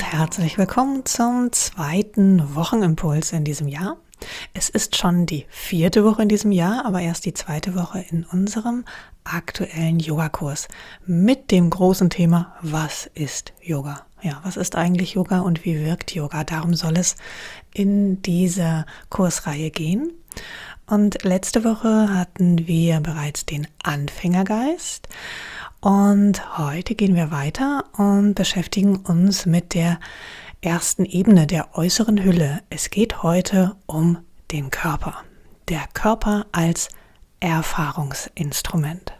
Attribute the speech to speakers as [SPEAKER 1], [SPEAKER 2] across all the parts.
[SPEAKER 1] herzlich willkommen zum zweiten Wochenimpuls in diesem Jahr. Es ist schon die 4. Woche in diesem Jahr, aber erst die 2. Woche in unserem aktuellen Yogakurs mit dem großen Thema: Was ist Yoga? Ja, was ist eigentlich Yoga und wie wirkt Yoga? Darum soll es in dieser Kursreihe gehen. Und letzte Woche hatten wir bereits den Anfängergeist. Und heute gehen wir weiter und beschäftigen uns mit der ersten Ebene der äußeren Hülle. Es geht heute um den Körper. Der Körper als Erfahrungsinstrument.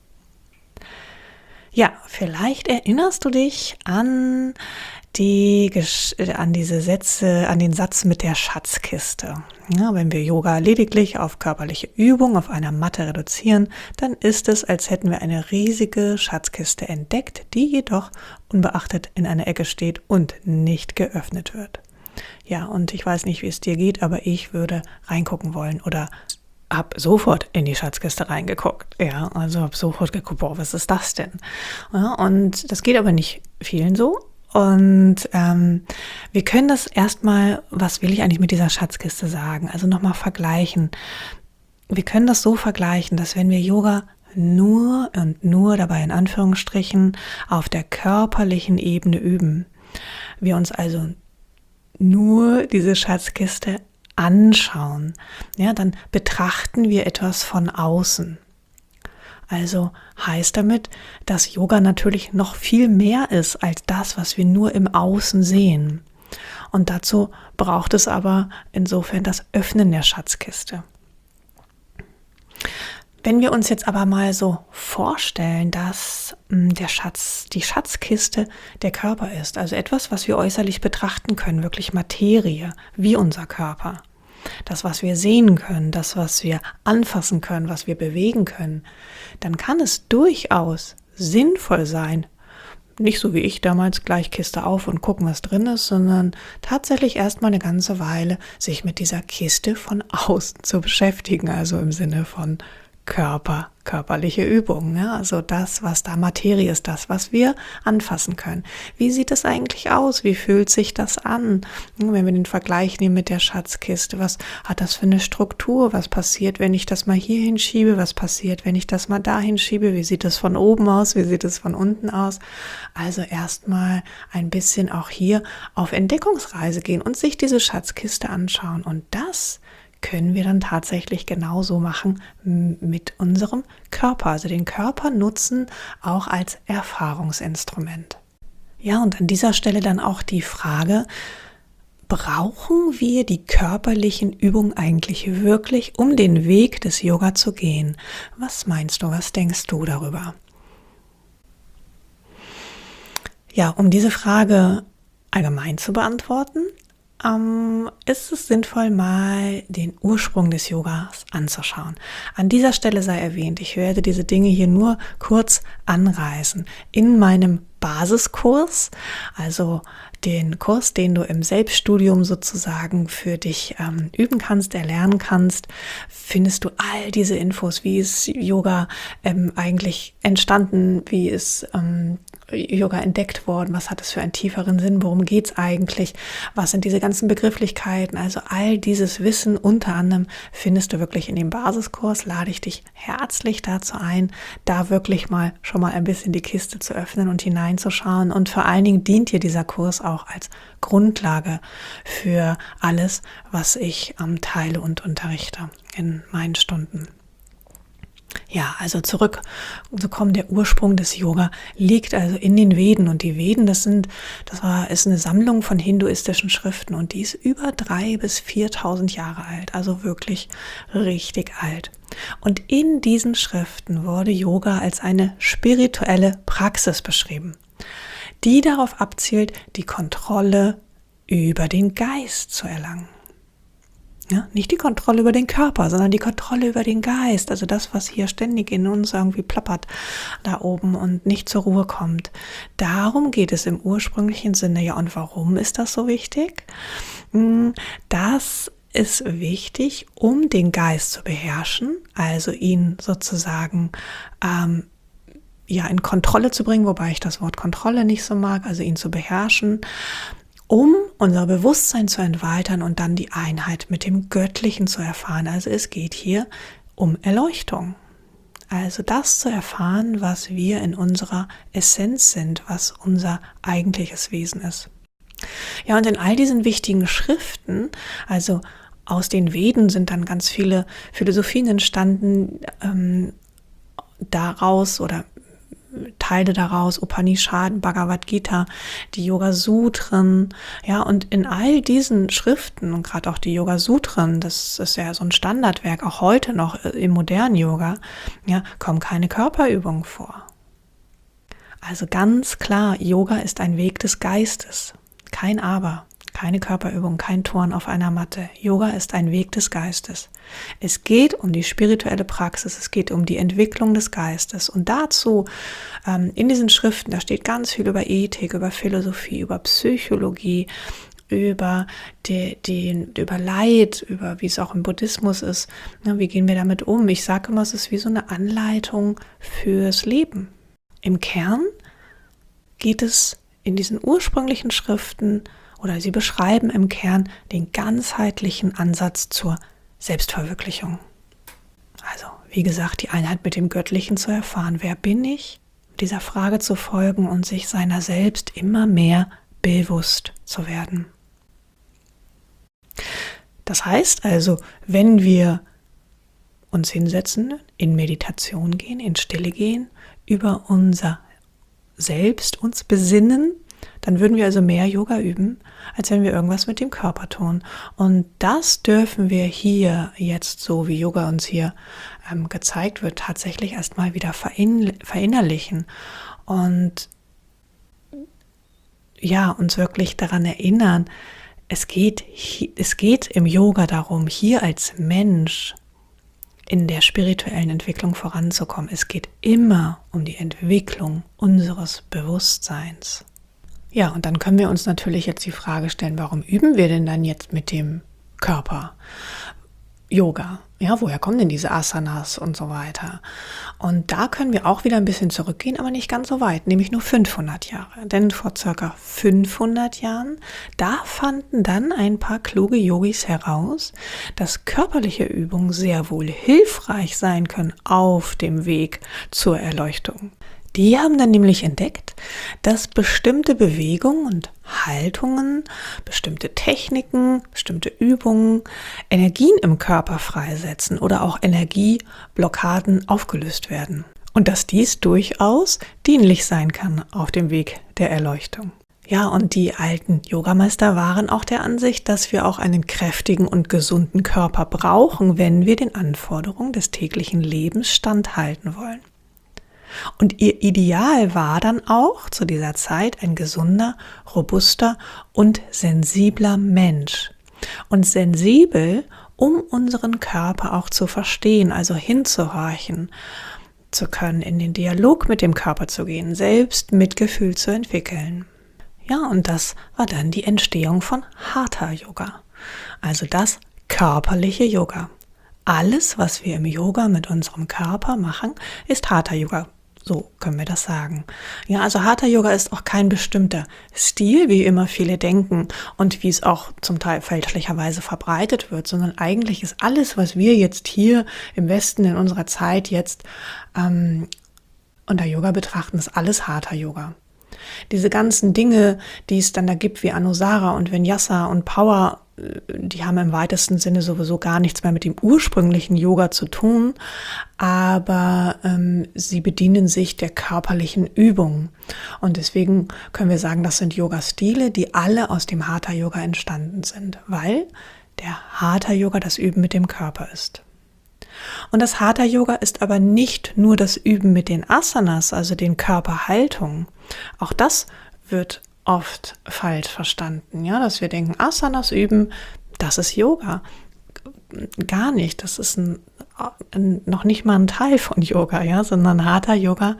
[SPEAKER 1] Ja, vielleicht erinnerst du dich an diese Sätze, an den Satz mit der Schatzkiste. Ja, wenn wir Yoga lediglich auf körperliche Übung auf einer Matte reduzieren, dann ist es, als hätten wir eine riesige Schatzkiste entdeckt, die jedoch unbeachtet in einer Ecke steht und nicht geöffnet wird. Ja, und ich weiß nicht, wie es dir geht, aber ich würde reingucken wollen oder habe sofort in die Schatzkiste reingeguckt. Ja, also habe sofort geguckt, boah, was ist das denn? Ja, und das geht aber nicht vielen so. Und wir können das erstmal, was will ich eigentlich mit dieser Schatzkiste sagen? Also nochmal vergleichen. Wir können das so vergleichen, dass wenn wir Yoga nur dabei in Anführungsstrichen auf der körperlichen Ebene üben, wir uns also nur diese Schatzkiste anschauen, ja, dann betrachten wir etwas von außen. Also heißt damit, dass Yoga natürlich noch viel mehr ist als das, was wir nur im Außen sehen. Und dazu braucht es aber insofern das Öffnen der Schatzkiste. Wenn wir uns jetzt aber mal so vorstellen, dass die Schatzkiste der Körper ist, also etwas, was wir äußerlich betrachten können, wirklich Materie, wie unser Körper. Das, was wir sehen können, das, was wir anfassen können, was wir bewegen können, dann kann es durchaus sinnvoll sein, nicht so wie ich damals gleich Kiste auf und gucken, was drin ist, sondern tatsächlich erstmal eine ganze Weile sich mit dieser Kiste von außen zu beschäftigen, also im Sinne von körperliche Übungen, ja? Also das, was da Materie ist, das, was wir anfassen können. Wie sieht es eigentlich aus? Wie fühlt sich das an? Wenn wir den Vergleich nehmen mit der Schatzkiste, was hat das für eine Struktur? Was passiert, wenn ich das mal hier hinschiebe? Was passiert, wenn ich das mal da hinschiebe? Wie sieht es von oben aus? Wie sieht es von unten aus? Also erstmal ein bisschen auch hier auf Entdeckungsreise gehen und sich diese Schatzkiste anschauen. Und das können wir dann tatsächlich genauso machen mit unserem Körper. Also den Körper nutzen auch als Erfahrungsinstrument. Ja, und an dieser Stelle dann auch die Frage: Brauchen wir die körperlichen Übungen eigentlich wirklich, um den Weg des Yoga zu gehen? Was meinst du, was denkst du darüber? Ja, um diese Frage allgemein zu beantworten, ist es sinnvoll, mal den Ursprung des Yogas anzuschauen. An dieser Stelle sei erwähnt, ich werde diese Dinge hier nur kurz anreißen. In meinem Basiskurs, also den Kurs, den du im Selbststudium sozusagen für dich üben kannst, erlernen kannst, findest du all diese Infos, wie ist Yoga eigentlich entstanden, wie ist Yoga entdeckt worden, was hat es für einen tieferen Sinn, worum geht es eigentlich, was sind diese ganzen Begrifflichkeiten, also all dieses Wissen unter anderem findest du wirklich in dem Basiskurs. Lade ich dich herzlich dazu ein, da wirklich schon mal ein bisschen die Kiste zu öffnen und hineinzuschauen, und vor allen Dingen dient dir dieser Kurs auch als Grundlage für alles, was ich teile und unterrichte in meinen Stunden. Ja, also zurückzukommen, der Ursprung des Yoga liegt also in den Veden, und die Veden, ist eine Sammlung von hinduistischen Schriften, und die ist über 3.000 bis 4.000 Jahre alt, also wirklich richtig alt. Und in diesen Schriften wurde Yoga als eine spirituelle Praxis beschrieben, die darauf abzielt, die Kontrolle über den Geist zu erlangen. Ja, nicht die Kontrolle über den Körper, sondern die Kontrolle über den Geist. Also das, was hier ständig in uns irgendwie plappert da oben und nicht zur Ruhe kommt. Darum geht es im ursprünglichen Sinne. Ja, und warum ist das so wichtig? Das ist wichtig, um den Geist zu beherrschen, also ihn sozusagen in Kontrolle zu bringen, wobei ich das Wort Kontrolle nicht so mag, also ihn zu beherrschen. um unser Bewusstsein zu erweitern und dann die Einheit mit dem Göttlichen zu erfahren. Also es geht hier um Erleuchtung. Also das zu erfahren, was wir in unserer Essenz sind, was unser eigentliches Wesen ist. Ja, und in all diesen wichtigen Schriften, also aus den Veden sind dann ganz viele Philosophien entstanden, daraus oder Teile daraus, Upanishaden, Bhagavad Gita, die Yoga-Sutren, ja, und in all diesen Schriften und gerade auch die Yoga-Sutren, das ist ja so ein Standardwerk, auch heute noch im modernen Yoga, ja, kommen keine Körperübungen vor. Also ganz klar, Yoga ist ein Weg des Geistes, kein Aber. Keine Körperübung, kein Turnen auf einer Matte. Yoga ist ein Weg des Geistes. Es geht um die spirituelle Praxis, es geht um die Entwicklung des Geistes. Und dazu, in diesen Schriften, da steht ganz viel über Ethik, über Philosophie, über Psychologie, über über Leid, über wie es auch im Buddhismus ist. Ja, wie gehen wir damit um? Ich sage immer, es ist wie so eine Anleitung fürs Leben. Im Kern geht es in diesen ursprünglichen Schriften oder sie beschreiben im Kern den ganzheitlichen Ansatz zur Selbstverwirklichung. Also, wie gesagt, die Einheit mit dem Göttlichen zu erfahren. Wer bin ich? Dieser Frage zu folgen und sich seiner selbst immer mehr bewusst zu werden. Das heißt also, wenn wir uns hinsetzen, in Meditation gehen, in Stille gehen, über unser Selbst uns besinnen, dann würden wir also mehr Yoga üben, als wenn wir irgendwas mit dem Körper tun. Und das dürfen wir hier jetzt, so wie Yoga uns hier gezeigt wird, tatsächlich erstmal wieder verinnerlichen und ja, uns wirklich daran erinnern, es geht im Yoga darum, hier als Mensch in der spirituellen Entwicklung voranzukommen. Es geht immer um die Entwicklung unseres Bewusstseins. Ja, und dann können wir uns natürlich jetzt die Frage stellen, warum üben wir denn dann jetzt mit dem Körper Yoga? Ja, woher kommen denn diese Asanas und so weiter? Und da können wir auch wieder ein bisschen zurückgehen, aber nicht ganz so weit, nämlich nur 500 Jahre. Denn vor circa 500 Jahren, da fanden dann ein paar kluge Yogis heraus, dass körperliche Übungen sehr wohl hilfreich sein können auf dem Weg zur Erleuchtung. Die haben dann nämlich entdeckt, dass bestimmte Bewegungen und Haltungen, bestimmte Techniken, bestimmte Übungen Energien im Körper freisetzen oder auch Energieblockaden aufgelöst werden. Und dass dies durchaus dienlich sein kann auf dem Weg der Erleuchtung. Ja, und die alten Yogameister waren auch der Ansicht, dass wir auch einen kräftigen und gesunden Körper brauchen, wenn wir den Anforderungen des täglichen Lebens standhalten wollen. Und ihr Ideal war dann auch zu dieser Zeit ein gesunder, robuster und sensibler Mensch. Und sensibel, um unseren Körper auch zu verstehen, also hinzuhorchen zu können, in den Dialog mit dem Körper zu gehen, selbst Mitgefühl zu entwickeln. Ja, und das war dann die Entstehung von Hatha Yoga, also das körperliche Yoga. Alles, was wir im Yoga mit unserem Körper machen, ist Hatha Yoga. So können wir das sagen. Ja, also Hatha Yoga ist auch kein bestimmter Stil, wie immer viele denken und wie es auch zum Teil fälschlicherweise verbreitet wird, sondern eigentlich ist alles, was wir jetzt hier im Westen in unserer Zeit jetzt unter Yoga betrachten, ist alles Hatha Yoga. Diese ganzen Dinge, die es dann da gibt, wie Anusara und Vinyasa und Power, die haben im weitesten Sinne sowieso gar nichts mehr mit dem ursprünglichen Yoga zu tun, aber sie bedienen sich der körperlichen Übung. Und deswegen können wir sagen, das sind Yoga-Stile, die alle aus dem Hatha-Yoga entstanden sind, weil der Hatha-Yoga das Üben mit dem Körper ist. Und das Hatha-Yoga ist aber nicht nur das Üben mit den Asanas, also den Körperhaltungen. Auch das wird oft falsch verstanden, ja, dass wir denken, Asanas üben, das ist Yoga. Gar nicht, das ist noch nicht mal ein Teil von Yoga, ja, sondern Hatha-Yoga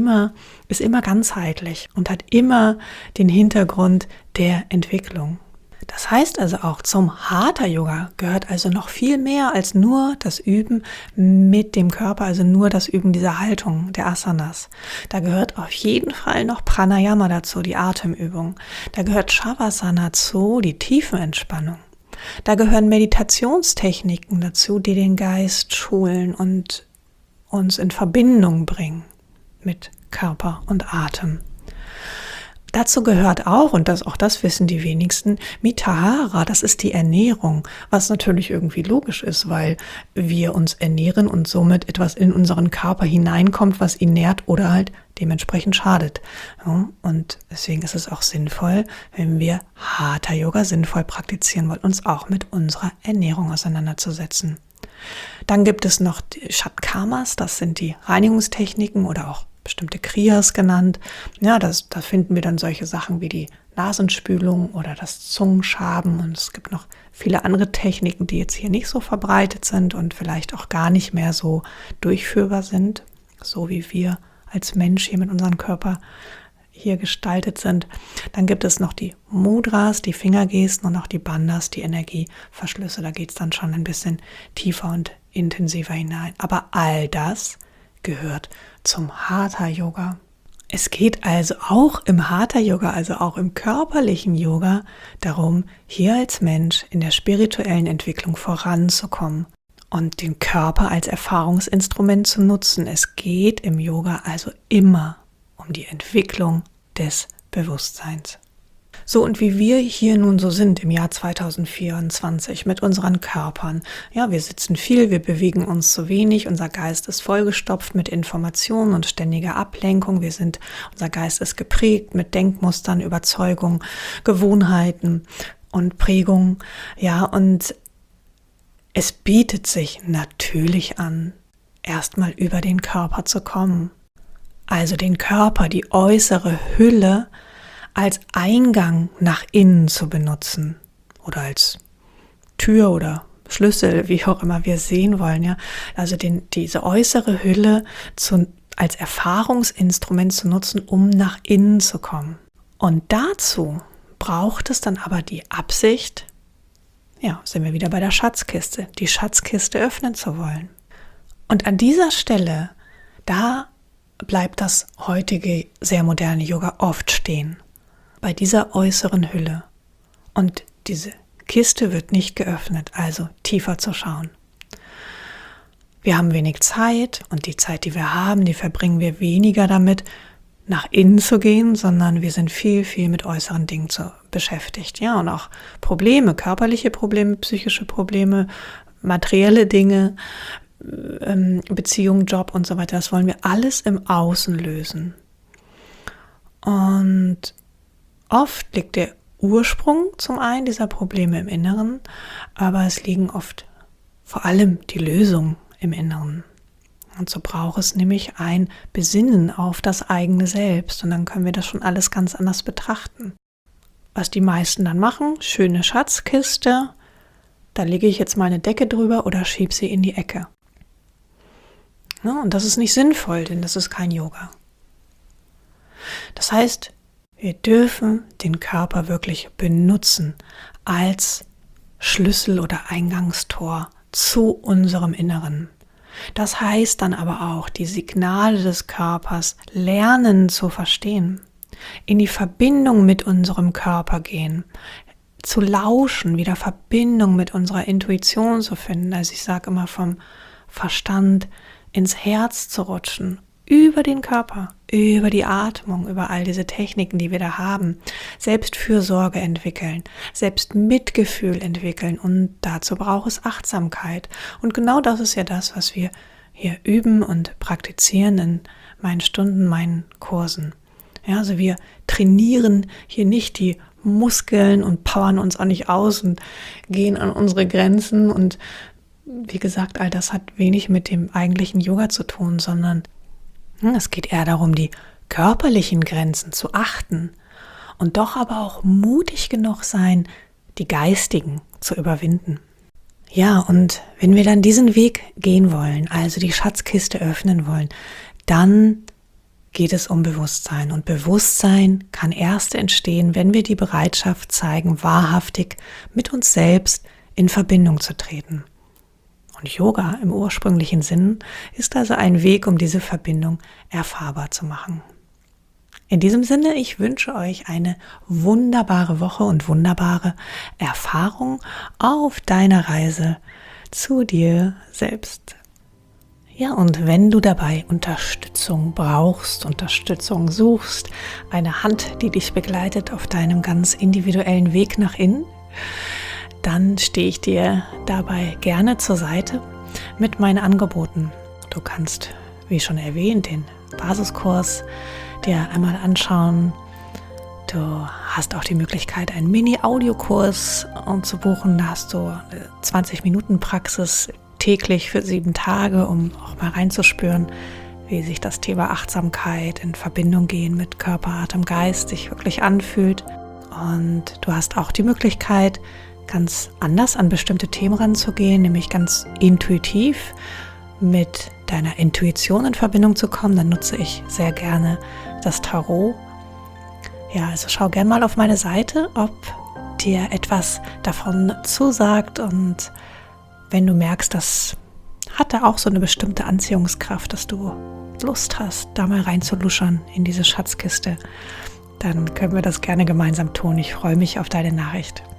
[SPEAKER 1] ist immer ganzheitlich und hat immer den Hintergrund der Entwicklung. Das heißt also auch, zum Hatha-Yoga gehört also noch viel mehr als nur das Üben mit dem Körper, also nur das Üben dieser Haltung, der Asanas. Da gehört auf jeden Fall noch Pranayama dazu, die Atemübung. Da gehört Shavasana dazu, die Tiefenentspannung. Da gehören Meditationstechniken dazu, die den Geist schulen und uns in Verbindung bringen mit Körper und Atem. Dazu gehört auch, und auch das wissen die wenigsten, Mitahara, das ist die Ernährung, was natürlich irgendwie logisch ist, weil wir uns ernähren und somit etwas in unseren Körper hineinkommt, was ihn nährt oder halt dementsprechend schadet. Ja, und deswegen ist es auch sinnvoll, wenn wir Hatha-Yoga sinnvoll praktizieren wollen, uns auch mit unserer Ernährung auseinanderzusetzen. Dann gibt es noch die Shatkamas, das sind die Reinigungstechniken oder auch bestimmte Kriyas genannt. Ja, da finden wir dann solche Sachen wie die Nasenspülung oder das Zungenschaben, und es gibt noch viele andere Techniken, die jetzt hier nicht so verbreitet sind und vielleicht auch gar nicht mehr so durchführbar sind, so wie wir als Mensch hier mit unserem Körper hier gestaltet sind. Dann gibt es noch die Mudras, die Fingergesten und auch die Bandhas, die Energieverschlüsse. Da geht es dann schon ein bisschen tiefer und intensiver hinein. Aber all das gehört zum Hatha-Yoga. Es geht also auch im Hatha-Yoga, also auch im körperlichen Yoga, darum, hier als Mensch in der spirituellen Entwicklung voranzukommen und den Körper als Erfahrungsinstrument zu nutzen. Es geht im Yoga also immer um die Entwicklung des Bewusstseins. So, und wie wir hier nun so sind im Jahr 2024 mit unseren Körpern. Ja, wir sitzen viel, wir bewegen uns zu wenig, unser Geist ist vollgestopft mit Informationen und ständiger Ablenkung. Unser Geist ist geprägt mit Denkmustern, Überzeugungen, Gewohnheiten und Prägungen. Ja, und es bietet sich natürlich an, erstmal über den Körper zu kommen. Also den Körper, die äußere Hülle, als Eingang nach innen zu benutzen oder als Tür oder Schlüssel, wie auch immer wir sehen wollen. Ja? Also diese äußere Hülle als Erfahrungsinstrument zu nutzen, um nach innen zu kommen. Und dazu braucht es dann aber die Absicht, ja, sind wir wieder bei der Schatzkiste, die Schatzkiste öffnen zu wollen. Und an dieser Stelle, da bleibt das heutige, sehr moderne Yoga oft stehen. Bei dieser äußeren Hülle. Und diese Kiste wird nicht geöffnet, also tiefer zu schauen. Wir haben wenig Zeit und die Zeit, die wir haben, die verbringen wir weniger damit, nach innen zu gehen, sondern wir sind viel, viel mit äußeren Dingen beschäftigt. Ja, und auch Probleme, körperliche Probleme, psychische Probleme, materielle Dinge, Beziehung, Job und so weiter, das wollen wir alles im Außen lösen. Und oft liegt der Ursprung zum einen dieser Probleme im Inneren, aber es liegen oft vor allem die Lösungen im Inneren. Und so braucht es nämlich ein Besinnen auf das eigene Selbst, und dann können wir das schon alles ganz anders betrachten. Was die meisten dann machen, schöne Schatzkiste, da lege ich jetzt mal eine Decke drüber oder schiebe sie in die Ecke. Ja, und das ist nicht sinnvoll, denn das ist kein Yoga. Das heißt, wir dürfen den Körper wirklich benutzen als Schlüssel oder Eingangstor zu unserem Inneren. Das heißt dann aber auch, die Signale des Körpers lernen zu verstehen, in die Verbindung mit unserem Körper gehen, zu lauschen, wieder Verbindung mit unserer Intuition zu finden. Also ich sage immer, vom Verstand ins Herz zu rutschen, über den Körper, über die Atmung, über all diese Techniken, die wir da haben, Selbstfürsorge entwickeln, Selbstmitgefühl entwickeln, und dazu braucht es Achtsamkeit. Und genau das ist ja das, was wir hier üben und praktizieren in meinen Stunden, meinen Kursen. Ja, also wir trainieren hier nicht die Muskeln und powern uns auch nicht aus und gehen an unsere Grenzen, und wie gesagt, all das hat wenig mit dem eigentlichen Yoga zu tun, sondern es geht eher darum, die körperlichen Grenzen zu achten und doch aber auch mutig genug sein, die geistigen zu überwinden. Ja, und wenn wir dann diesen Weg gehen wollen, also die Schatzkiste öffnen wollen, dann geht es um Bewusstsein. Und Bewusstsein kann erst entstehen, wenn wir die Bereitschaft zeigen, wahrhaftig mit uns selbst in Verbindung zu treten. Und Yoga im ursprünglichen Sinn ist also ein Weg, um diese Verbindung erfahrbar zu machen. In diesem Sinne, ich wünsche euch eine wunderbare Woche und wunderbare Erfahrung auf deiner Reise zu dir selbst. Ja, und wenn du dabei Unterstützung brauchst, Unterstützung suchst, eine Hand, die dich begleitet auf deinem ganz individuellen Weg nach innen, dann stehe ich dir dabei gerne zur Seite mit meinen Angeboten. Du kannst, wie schon erwähnt, den Basiskurs dir einmal anschauen. Du hast auch die Möglichkeit, einen Mini-Audiokurs zu buchen. Da hast du 20 Minuten Praxis täglich für 7 Tage, um auch mal reinzuspüren, wie sich das Thema Achtsamkeit in Verbindung gehen mit Körper, Atem, Geist sich wirklich anfühlt. Und du hast auch die Möglichkeit, ganz anders an bestimmte Themen ranzugehen, nämlich ganz intuitiv mit deiner Intuition in Verbindung zu kommen. Dann nutze ich sehr gerne das Tarot. Ja, also schau gerne mal auf meine Seite, ob dir etwas davon zusagt, und wenn du merkst, das hat da auch so eine bestimmte Anziehungskraft, dass du Lust hast, da mal reinzuluschern in diese Schatzkiste, dann können wir das gerne gemeinsam tun. Ich freue mich auf deine Nachricht.